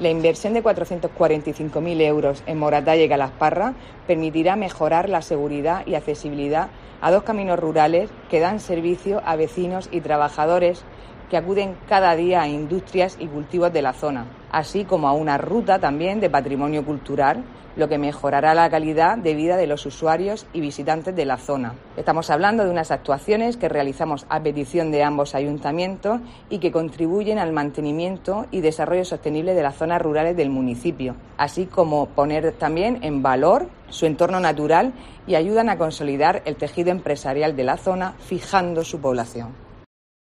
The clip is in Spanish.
La inversión de 445.000 euros en Moratalla y Calasparra permitirá mejorar la seguridad y accesibilidad a 2 caminos rurales que dan servicio a vecinos y trabajadores que acuden cada día a industrias y cultivos de la zona, así como a una ruta también de patrimonio cultural, lo que mejorará la calidad de vida de los usuarios y visitantes de la zona. Estamos hablando de unas actuaciones que realizamos a petición de ambos ayuntamientos y que contribuyen al mantenimiento y desarrollo sostenible de las zonas rurales del municipio, así como poner también en valor su entorno natural y ayudan a consolidar el tejido empresarial de la zona, fijando su población.